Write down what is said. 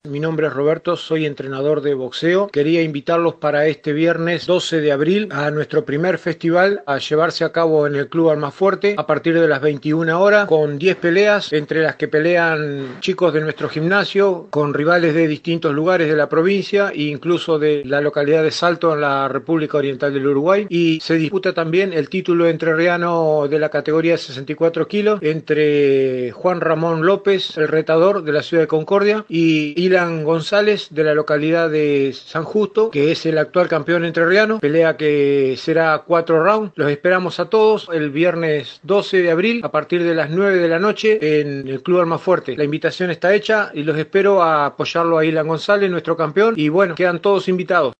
Mi nombre es Roberto, soy entrenador de boxeo. Quería invitarlos para este viernes 12 de abril a nuestro primer festival a llevarse a cabo en el Club Almafuerte a partir de las 21 horas con 10 peleas, entre las que pelean chicos de nuestro gimnasio con rivales de distintos lugares de la provincia e incluso de la localidad de Salto en la República Oriental del Uruguay. Y se disputa también el título entrerriano de la categoría de 64 kilos entre Juan Ramón López, el retador de la ciudad de Concordia, y Ilan González de la localidad de San Justo, que es el actual campeón entrerriano. Pelea que será 4 rounds. Los esperamos a todos el viernes 12 de abril a partir de las 9 de la noche en el Club Almafuerte. La invitación está hecha y los espero a apoyarlo a Ilan González, nuestro campeón, y bueno, quedan todos invitados.